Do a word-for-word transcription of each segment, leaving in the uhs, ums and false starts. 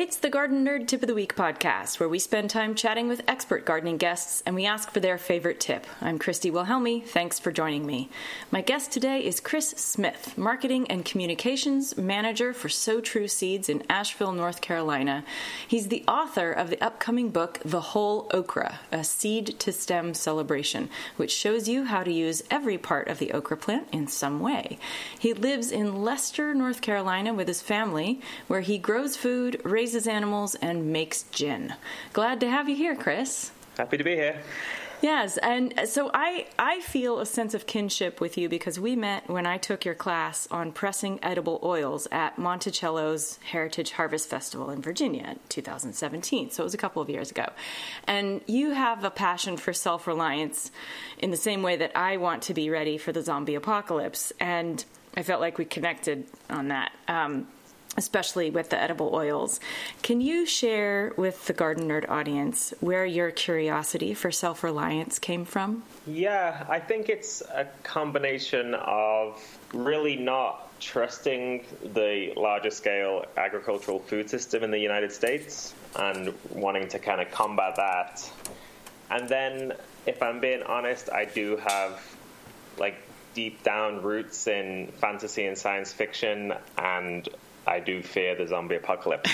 It's the Garden Nerd Tip of the Week podcast, where we spend time chatting with expert gardening guests and we ask for their favorite tip. I'm Christy Wilhelmi. Thanks for joining me. My guest today is Chris Smith, Marketing and Communications Manager for So True Seeds in Asheville, North Carolina. He's the author of the upcoming book, The Whole Okra, a seed-to-stem celebration, which shows you how to use every part of the okra plant in some way. He lives in Leicester, North Carolina with his family, where he grows food, raises animals, and makes gin. Glad to have you here, Chris. Happy to be here. Yes, and so I, I feel a sense of kinship with you because we met when I took your class on pressing edible oils at Monticello's Heritage Harvest Festival in Virginia in two thousand seventeen, so it was a couple of years ago. And you have a passion for self-reliance in the same way that I want to be ready for the zombie apocalypse, and I felt like we connected on that. Um, especially with the edible oils. Can you share with the Garden Nerd audience where your curiosity for self-reliance came from? Yeah, I think it's a combination of really not trusting the larger scale agricultural food system in the United States and wanting to kind of combat that. And then, if I'm being honest, I do have like deep down roots in fantasy and science fiction, and I do fear the zombie apocalypse.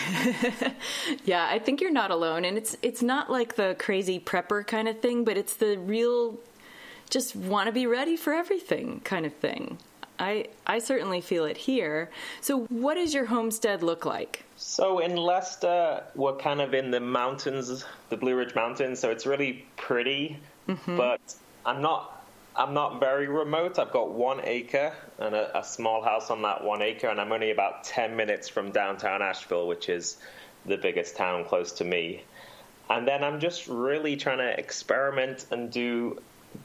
Yeah, I think you're not alone. And it's it's not like the crazy prepper kind of thing, but it's the real just want to be ready for everything kind of thing. I I certainly feel it here. So what does your homestead look like? So in Leicester, we're kind of in the mountains, the Blue Ridge Mountains, so it's really pretty, mm-hmm. but I'm not... I'm not very remote. I've got one acre and a, a small house on that one acre, and I'm only about ten minutes from downtown Asheville, which is the biggest town close to me. And then I'm just really trying to experiment and do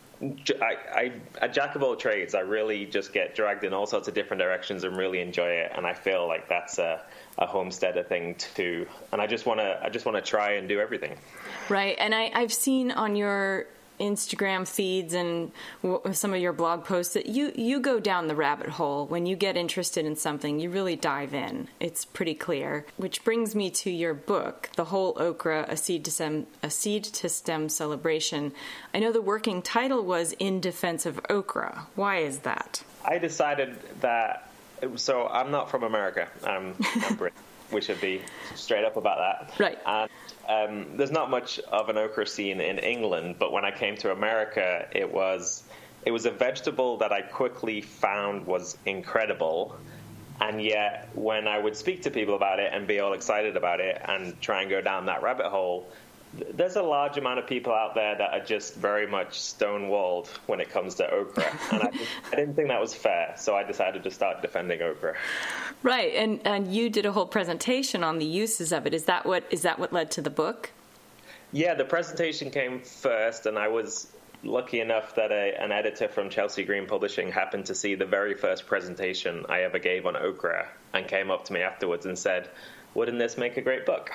I, I, a jack of all trades. I really just get dragged in all sorts of different directions and really enjoy it. And I feel like that's a, a homesteader thing too. And I just want to I just want to try and do everything. Right. And I, I've seen on your Instagram feeds and w- some of your blog posts that you, you go down the rabbit hole. When you get interested in something, you really dive in. It's pretty clear. Which brings me to your book, The Whole Okra, a seed to stem, a seed to stem celebration. I know the working title was In Defense of Okra. Why is that? I decided that, so I'm not from America. I'm, I'm British. We should be straight up about that. Right. And um, there's not much of an okra scene in England, but when I came to America, it was it was a vegetable that I quickly found was incredible. And yet, when I would speak to people about it and be all excited about it and try and go down that rabbit hole, there's a large amount of people out there that are just very much stonewalled when it comes to okra. And I, just, I didn't think that was fair, so I decided to start defending okra. Right, and and you did a whole presentation on the uses of it. Is that what is that what led to the book? Yeah, the presentation came first, and I was lucky enough that a, an editor from Chelsea Green Publishing happened to see the very first presentation I ever gave on okra and came up to me afterwards and said, "Wouldn't this make a great book?"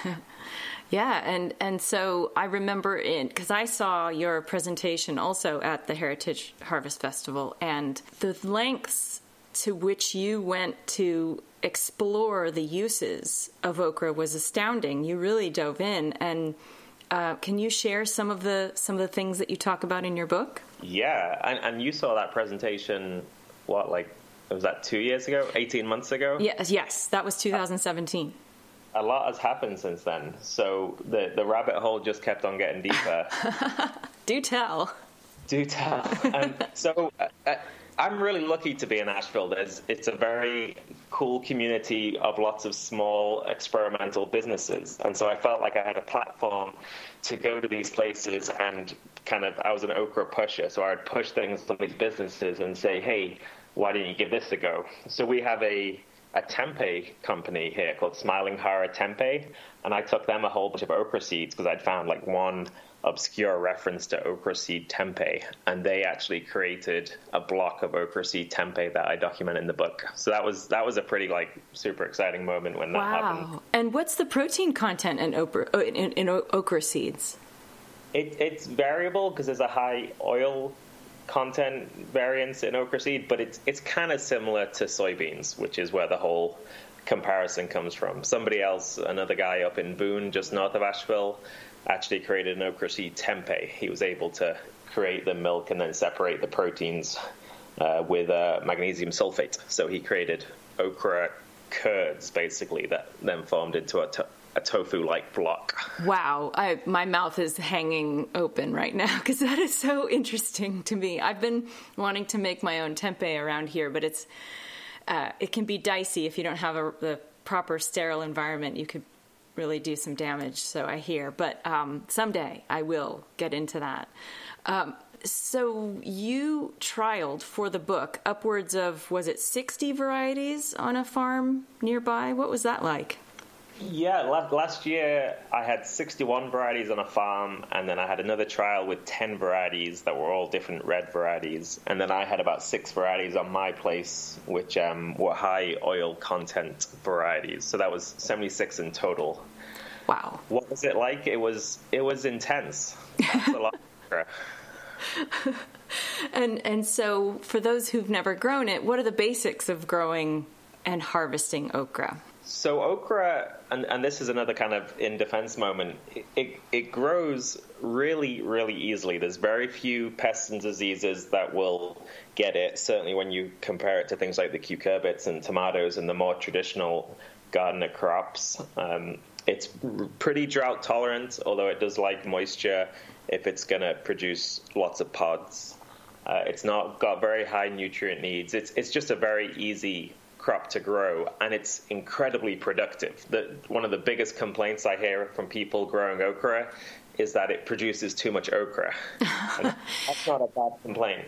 Yeah, and, and so I remember in because I saw your presentation also at the Heritage Harvest Festival, and the lengths to which you went to explore the uses of okra was astounding. You really dove in, and uh, can you share some of the some of the things that you talk about in your book? Yeah, and, and you saw that presentation, what, like, was that two years ago, eighteen months ago? Yes, yes, that was two thousand seventeen. A lot has happened since then, so the, the rabbit hole just kept on getting deeper. Do tell. Do tell. And so uh, I'm really lucky to be in Asheville. There's, it's a very cool community of lots of small experimental businesses, and so I felt like I had a platform to go to these places and kind of, I was an okra pusher, so I would push things to these businesses and say, hey, why don't you give this a go? So we have a a tempeh company here called Smiling Hara Tempeh, and I took them a whole bunch of okra seeds because I'd found like one obscure reference to okra seed tempeh, and they actually created a block of okra seed tempeh that I document in the book. So that was that was a pretty like super exciting moment when that wow. happened. Wow! And what's the protein content in okra in, in, in okra seeds? It, it's variable because there's a high oil content variance in okra seed, but it's it's kind of similar to soybeans, which is where the whole comparison comes from. Somebody else, another guy up in Boone, just north of Asheville, actually created an okra seed tempeh. He was able to create the milk and then separate the proteins uh, with uh, magnesium sulfate. So he created okra curds, basically, that then formed into a, to- a tofu-like block. Wow. I, my mouth is hanging open right now because that is so interesting to me. I've been wanting to make my own tempeh around here, but it's uh, it can be dicey if you don't have a, the proper sterile environment. You could really do some damage, so I hear. But um, someday I will get into that. Um, so you trialed for the book upwards of, was it sixty varieties on a farm nearby? What was that like? Yeah, last year I had sixty-one varieties on a farm, and then I had another trial with ten varieties that were all different red varieties. And then I had about six varieties on my place, which um, were high oil content varieties. So that was seventy-six in total. Wow. What was it like? It was it was intense. That's a lot. and and so for those who've never grown it, what are the basics of growing and harvesting okra? So okra, and, and this is another kind of in defense moment, it, it, it grows really, really easily. There's very few pests and diseases that will get it, certainly when you compare it to things like the cucurbits and tomatoes and the more traditional gardener crops. Um, it's pretty drought tolerant, although it does like moisture if it's going to produce lots of pods. Uh, it's not got very high nutrient needs. It's it's just a very easy crop to grow, and it's incredibly productive. The, one of the biggest complaints I hear from people growing okra is that it produces too much okra. And that's not a bad complaint.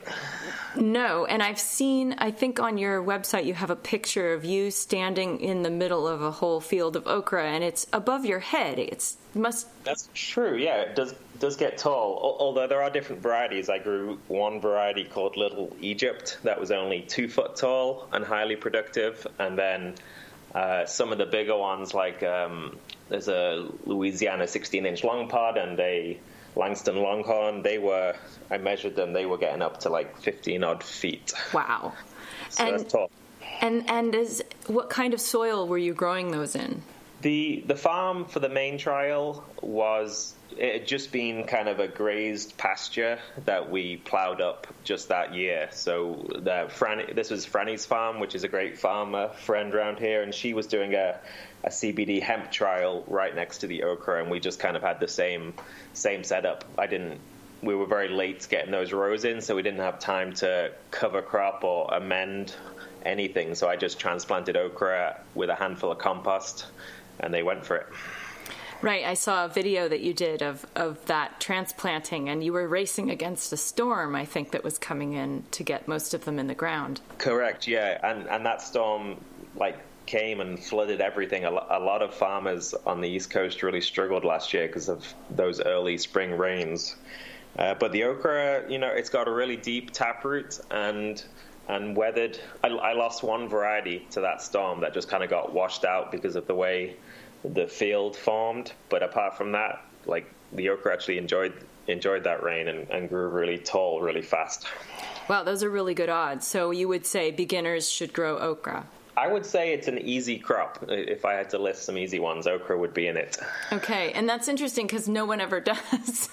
No, and I've seen, I think on your website you have a picture of you standing in the middle of a whole field of okra, and it's above your head. It's must. That's true. Yeah, it does does get tall. Although there are different varieties. I grew one variety called Little Egypt that was only two foot tall and highly productive, and then uh, some of the bigger ones like. Um, There's a Louisiana sixteen-inch long pod and a Langston Longhorn. They were, I measured them, they were getting up to like fifteen-odd feet. Wow. So and, that's tall. And, and is, what kind of soil were you growing those in? The, the farm for the main trial was, it had just been kind of a grazed pasture that we plowed up just that year. So the Franny, this was Franny's farm, which is a great farmer friend around here, and she was doing a a C B D hemp trial right next to the okra, and we just kind of had the same same setup. I didn't. We were very late getting those rows in, so we didn't have time to cover crop or amend anything. So I just transplanted okra with a handful of compost, and they went for it. Right. I saw a video that you did of, of that transplanting, and you were racing against a storm, I think, that was coming in to get most of them in the ground. Correct, yeah. And, and that storm, like, came and flooded everything. A lot of farmers on the East Coast really struggled last year because of those early spring rains. Uh, but the okra, you know, it's got a really deep taproot and and weathered. I, I lost one variety to that storm that just kind of got washed out because of the way the field formed. But apart from that, like, the okra actually enjoyed enjoyed that rain and, and grew really tall, really fast. Wow, those are really good odds. So you would say beginners should grow okra? I would say it's an easy crop. If I had to list some easy ones, okra would be in it. Okay, and that's interesting because no one ever does.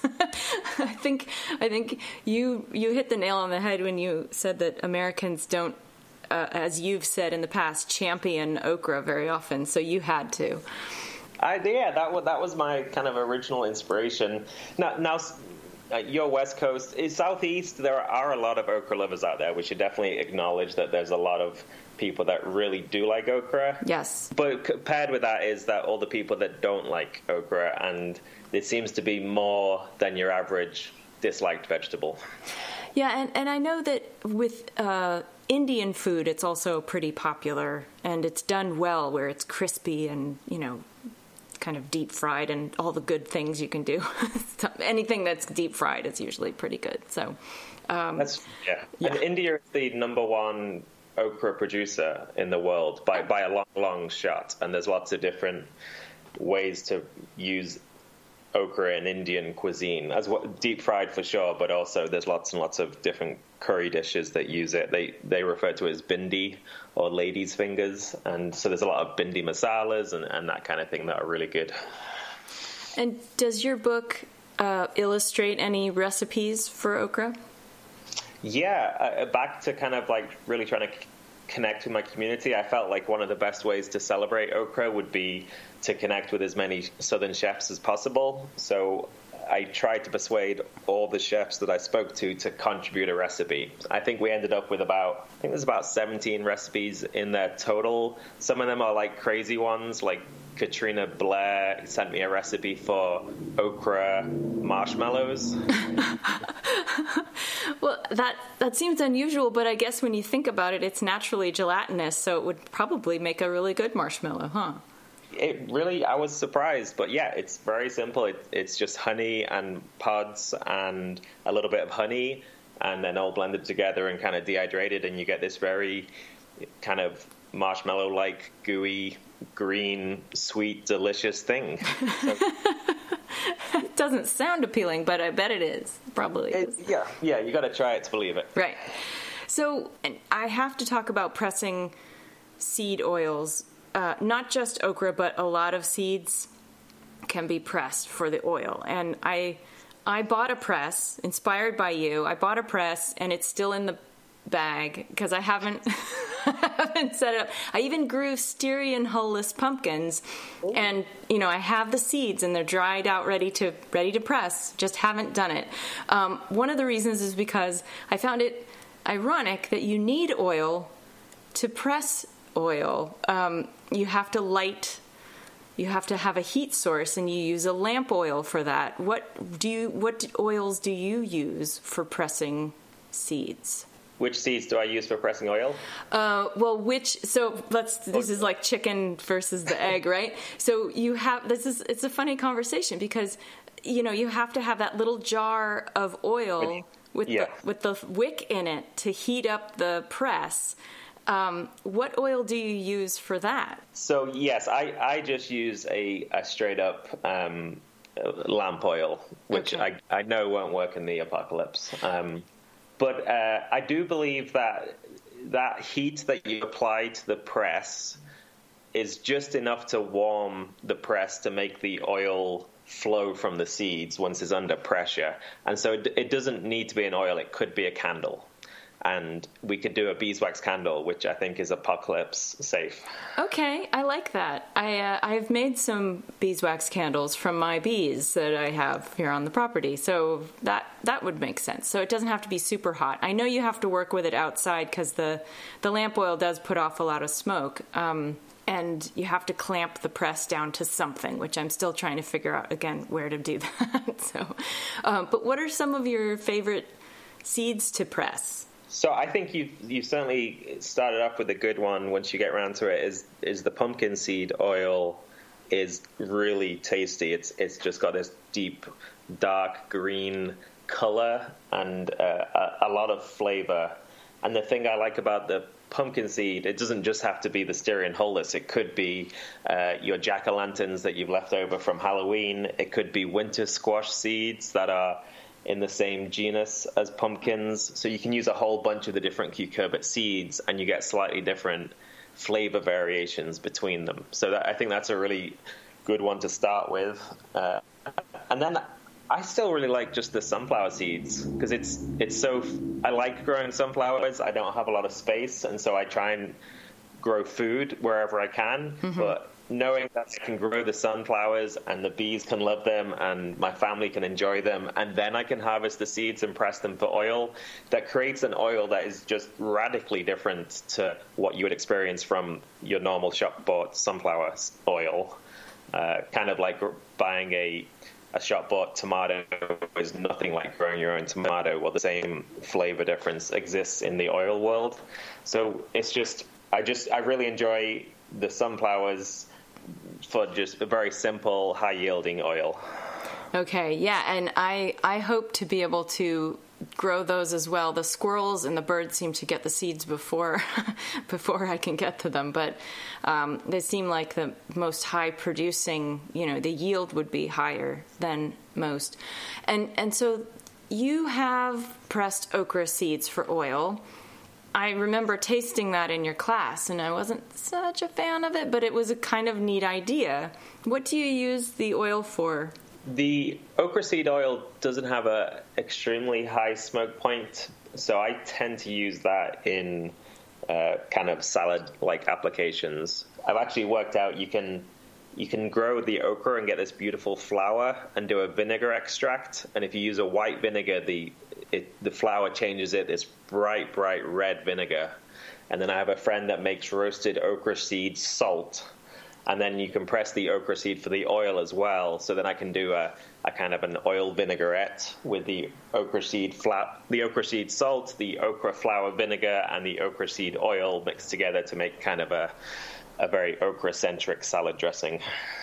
I think I think you you hit the nail on the head when you said that Americans don't, uh, as you've said in the past, champion okra very often. So you had to. I yeah, that was that was my kind of original inspiration. Now now. Uh, your West Coast, is Southeast, there are a lot of okra lovers out there. We should definitely acknowledge that there's a lot of people that really do like okra. Yes. But paired with that is that all the people that don't like okra, and it seems to be more than your average disliked vegetable. Yeah, and, and I know that with uh, Indian food, it's also pretty popular, and it's done well where it's crispy and, you know, kind of deep fried and all the good things you can do. Anything that's deep fried is usually pretty good. So um, that's yeah. yeah. And India is the number one okra producer in the world by by a long, long shot. And there's lots of different ways to use okra in Indian cuisine, as what deep fried for sure, but also there's lots and lots of different curry dishes that use it. They they refer to it as bindi or lady's fingers, and so there's a lot of bindi masalas and, and that kind of thing that are really good. And does your book uh, illustrate any recipes for okra? Yeah, uh, back to kind of like really trying to c- connect with my community. I felt like one of the best ways to celebrate okra would be to connect with as many Southern chefs as possible. So I tried to persuade all the chefs that I spoke to to contribute a recipe. I think we ended up with about, I think there's about seventeen recipes in there total. Some of them are like crazy ones, like Katrina Blair sent me a recipe for okra marshmallows. Well, that that seems unusual, but I guess when you think about it, it's naturally gelatinous, so it would probably make a really good marshmallow, huh? It really, I was surprised, but yeah, it's very simple. It, it's just honey and pods and a little bit of honey, and then all blended together and kind of dehydrated, and you get this very kind of marshmallow-like, gooey, green, sweet, delicious thing. So, it doesn't sound appealing, but I bet it is. Probably it, is. Yeah, yeah, you got to try it to believe it. Right. So and I have to talk about pressing seed oils. Uh, not just okra, but a lot of seeds can be pressed for the oil. And I I bought a press, inspired by you. I bought a press, and it's still in the bag because I haven't I haven't set it up. I even grew Styrian hull-less pumpkins, Ooh. and you know I have the seeds and they're dried out, ready to ready to press. Just haven't done it. Um, one of the reasons is because I found it ironic that you need oil to press oil. Um, you have to light. You have to have a heat source, and you use a lamp oil for that. What do you? What oils do you use for pressing seeds? Which seeds do I use for pressing oil? Uh, well, which, so let's, this is like chicken versus the egg, right? So you have, this is, it's a funny conversation because, you know, you have to have that little jar of oil with, yeah. the, with the wick in it to heat up the press. Um, what oil do you use for that? So, yes, I, I just use a, a straight up um, lamp oil, which okay. I, I know won't work in the apocalypse. Um But uh, I do believe that that heat that you apply to the press is just enough to warm the press to make the oil flow from the seeds once it's under pressure. And so it, it doesn't need to be an oil. It could be a candle. And we could do a beeswax candle, which I think is apocalypse safe. Okay, I like that. I uh, I've made some beeswax candles from my bees that I have here on the property, so that that would make sense. So it doesn't have to be super hot. I know you have to work with it outside because the the lamp oil does put off a lot of smoke, um, and you have to clamp the press down to something, which I'm still trying to figure out again where to do that. so, um, but what are some of your favorite seeds to press? So I think you you certainly started off with a good one. Once you get around to it, is is the pumpkin seed oil is really tasty. It's it's just got this deep dark green color and uh, a, a lot of flavor. And the thing I like about the pumpkin seed, it doesn't just have to be the Styrian hull-less. It could be uh, your jack-o'-lanterns that you've left over from Halloween. It could be winter squash seeds that are in the same genus as pumpkins. So you can use a whole bunch of the different cucurbit seeds and you get slightly different flavor variations between them. So that, I think that's a really good one to start with. Uh, and then I still really like just the sunflower seeds because it's it's so I like growing sunflowers. I don't have a lot of space, and so I try and grow food wherever I can. Mm-hmm. But knowing that I can grow the sunflowers and the bees can love them and my family can enjoy them, and then I can harvest the seeds and press them for oil, that creates an oil that is just radically different to what you would experience from your normal shop-bought sunflower oil. Uh, kind of like buying a a shop-bought tomato is nothing like growing your own tomato. Well, the same flavor difference exists in the oil world. So it's just, I just, I really enjoy the sunflowers for just a very simple, high-yielding oil. Okay, yeah, and I I hope to be able to grow those as well. The squirrels and the birds seem to get the seeds before before I can get to them, but um, they seem like the most high producing, you know, the yield would be higher than most. And and so you have pressed okra seeds for oil. I remember tasting that in your class, and I wasn't such a fan of it, but it was a kind of neat idea. What do you use the oil for? The okra seed oil doesn't have a extremely high smoke point, so I tend to use that in uh, kind of salad-like applications. I've actually worked out you can you can grow the okra and get this beautiful flour and do a vinegar extract, and if you use a white vinegar, the It, the flour changes it this bright, bright red vinegar. And then I have a friend that makes roasted okra seed salt. And then you can press the okra seed for the oil as well. So then I can do a, a kind of an oil vinaigrette with the okra seed fla- the okra seed salt, the okra flour vinegar, and the okra seed oil mixed together to make kind of a, a very okra-centric salad dressing.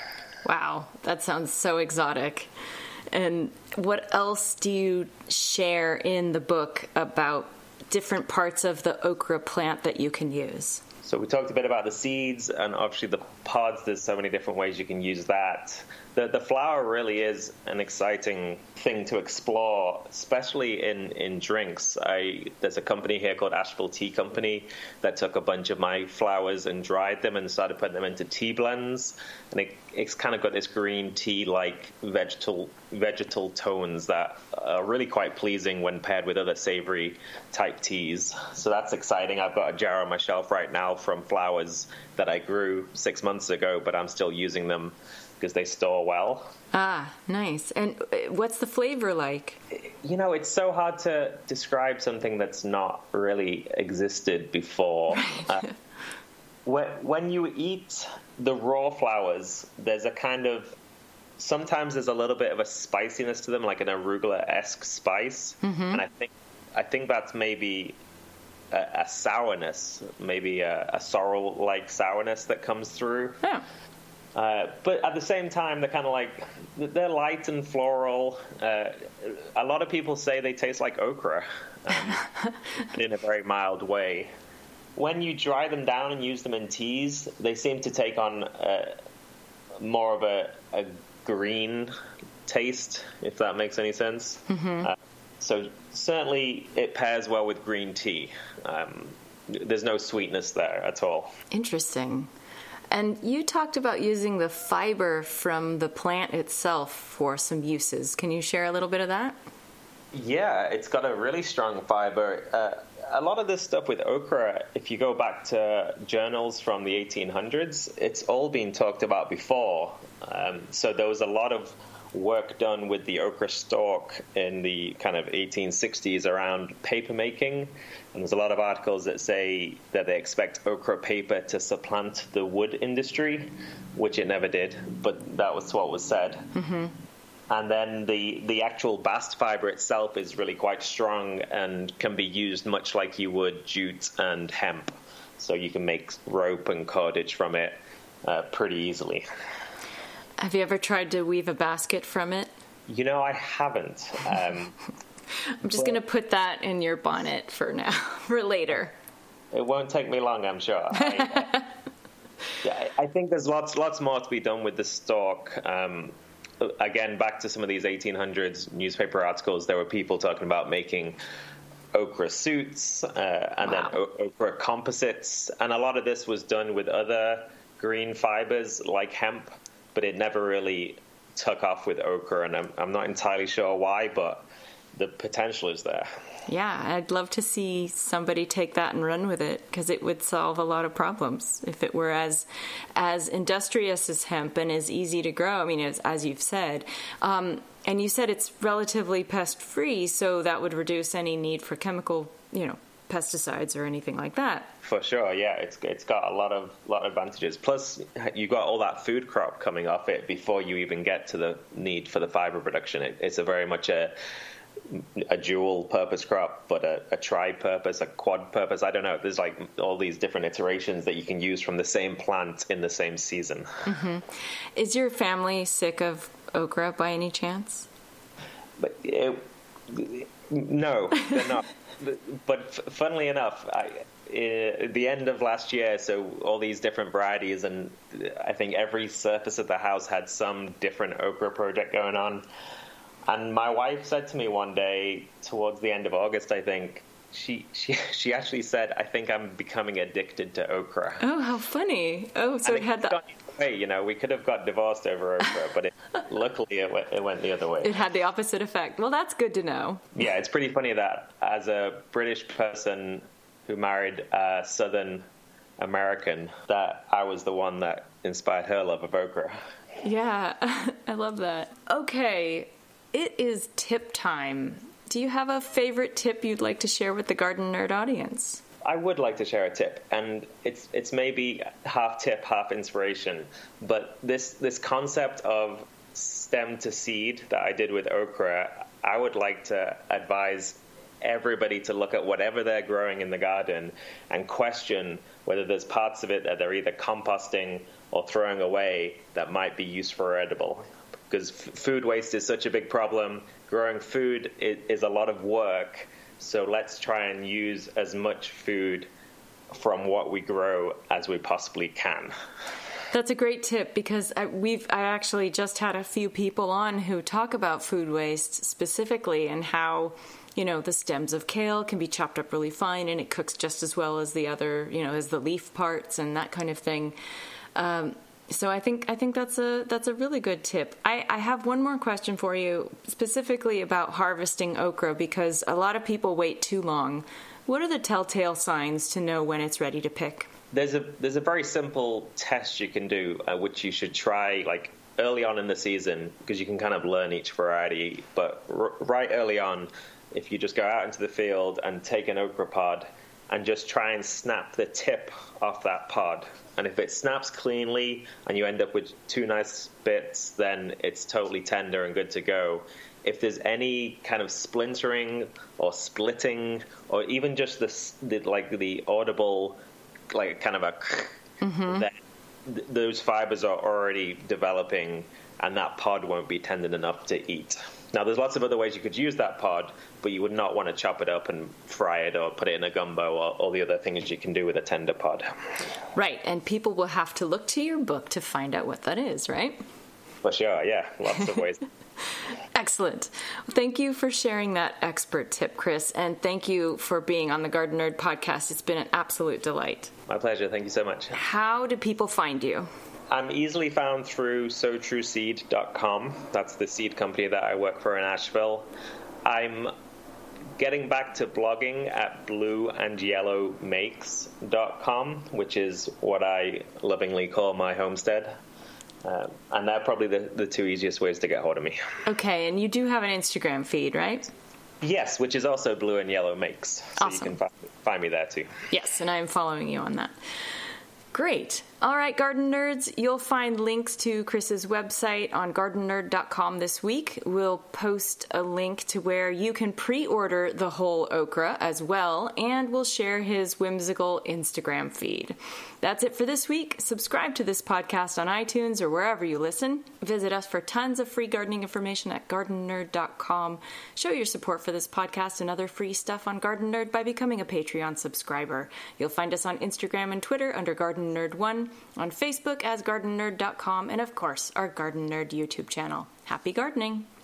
Wow, that sounds so exotic. And what else do you share in the book about different parts of the okra plant that you can use? So we talked a bit about the seeds and obviously the pods. There's so many different ways you can use that. The the flour really is an exciting thing to explore, especially in, in drinks. I There's a company here called Asheville Tea Company that took a bunch of my flowers and dried them and started putting them into tea blends. And it, it's kind of got this green tea-like vegetal vegetal tones that are really quite pleasing when paired with other savory type teas. So that's exciting. I've got a jar on my shelf right now from flowers that I grew six months ago, but I'm still using them because they store well. Ah, nice. And what's the flavor like? You know, it's so hard to describe something that's not really existed before. uh, when, when you eat the raw flowers, there's a kind of, sometimes there's a little bit of a spiciness to them, like an arugula-esque spice. Mm-hmm. And I think I think that's maybe a, a sourness, maybe a, a sorrel-like sourness that comes through. Yeah. Uh, but at the same time, they're kind of like, they're light and floral. Uh, a lot of people say they taste like okra, um, in a very mild way. When you dry them down and use them in teas, they seem to take on uh, more of a, a green taste, if that makes any sense. Mm-hmm. Uh, so certainly it pairs well with green tea. Um, there's no sweetness there at all. Interesting. And you talked about using the fiber from the plant itself for some uses. Can you share a little bit of that? Yeah, it's got a really strong fiber. Uh, a lot of this stuff with okra, if you go back to journals from the eighteen hundreds, it's all been talked about before. Um, so there was a lot of work done with the okra stalk in the kind of eighteen sixties around paper making. And there's a lot of articles that say that they expect okra paper to supplant the wood industry, which it never did, but that was what was said. Mm-hmm. And then the, the actual bast fiber itself is really quite strong and can be used much like you would jute and hemp. So you can make rope and cordage from it uh, pretty easily. Have you ever tried to weave a basket from it? You know, I haven't. Um, I'm just going to put that in your bonnet for now, for later. It won't take me long, I'm sure. I, uh, yeah, I think there's lots lots more to be done with the stalk. Um, again, back to some of these eighteen hundreds newspaper articles, there were people talking about making okra suits uh, and wow. then o- okra composites. And a lot of this was done with other green fibers like hemp, but it never really took off with okra. And I'm, I'm not entirely sure why, but the potential is there. Yeah, I'd love to see somebody take that and run with it, because it would solve a lot of problems if it were as as industrious as hemp and as easy to grow. I mean, as, as you've said. Um, and you said it's relatively pest-free, so that would reduce any need for chemical, you know, pesticides or anything like that. For sure, yeah. It's it's got a lot of lot of advantages. Plus, you got all that food crop coming off it before you even get to the need for the fiber production. It, it's a very much a a dual purpose crop, but a, a tri-purpose, a quad purpose. I don't know. There's like all these different iterations that you can use from the same plant in the same season. Mm-hmm. Is your family sick of okra by any chance? But it, No, they're not. But f- funnily enough, I, uh, the end of last year, so all these different varieties, and I think every surface of the house had some different okra project going on. And my wife said to me one day, towards the end of August, I think, she she she actually said, "I think I'm becoming addicted to okra." Oh, how funny! Oh, so and it, it had that. Way, you know, we could have got divorced over okra, but it, luckily it went, it went the other way. It had the opposite effect. Well, that's good to know. Yeah, it's pretty funny that as a British person who married a Southern American, that I was the one that inspired her love of okra. Yeah, I love that. Okay, it is tip time. Do you have a favorite tip you'd like to share with the Garden Nerd audience? I would like to share a tip, and it's it's maybe half tip, half inspiration. But this this concept of stem to seed that I did with okra, I would like to advise everybody to look at whatever they're growing in the garden and question whether there's parts of it that they're either composting or throwing away that might be used for edible. Because f- food waste is such a big problem. Growing food is, is a lot of work. So let's try and use as much food from what we grow as we possibly can. That's a great tip, because I, we've I actually just had a few people on who talk about food waste specifically, and how, you know, the stems of kale can be chopped up really fine and it cooks just as well as the other, you know, as the leaf parts and that kind of thing. Um, So I think I think that's a that's a really good tip. I, I have one more question for you, specifically about harvesting okra, because a lot of people wait too long. What are the telltale signs to know when it's ready to pick? There's a there's a very simple test you can do, uh, which you should try like early on in the season, because you can kind of learn each variety. But r- right early on, if you just go out into the field and take an okra pod and just try and snap the tip off that pod. And if it snaps cleanly and you end up with two nice bits, then it's totally tender and good to go. If there's any kind of splintering or splitting, or even just the, the like the audible, like kind of a, mm-hmm. then th- those fibers are already developing, and that pod won't be tender enough to eat. Now, there's lots of other ways you could use that pod, but you would not want to chop it up and fry it or put it in a gumbo or all the other things you can do with a tender pod. Right, and people will have to look to your book to find out what that is, right? For sure, yeah, lots of ways. Excellent. Thank you for sharing that expert tip, Chris, and thank you for being on the Garden Nerd podcast. It's been an absolute delight. My pleasure. Thank you so much. How do people find you? I'm easily found through sow true seed dot com. That's the seed company that I work for in Asheville. I'm getting back to blogging at blue and yellow makes dot com, which is what I lovingly call my homestead. Uh, and they're probably the, the two easiest ways to get hold of me. Okay, and you do have an Instagram feed, right? Yes, which is also Blue and Yellow Makes. So awesome. You can find, find me there too. Yes, and I'm following you on that. Great. All right, garden nerds, you'll find links to Chris's website on garden nerd dot com this week. We'll post a link to where you can pre-order the whole okra as well, and we'll share his whimsical Instagram feed. That's it for this week. Subscribe to this podcast on iTunes or wherever you listen. Visit us for tons of free gardening information at garden nerd dot com. Show your support for this podcast and other free stuff on Garden Nerd by becoming a Patreon subscriber. You'll find us on Instagram and Twitter under Garden Nerd one, on Facebook as garden nerd dot com, and of course, our Garden Nerd YouTube channel. Happy gardening!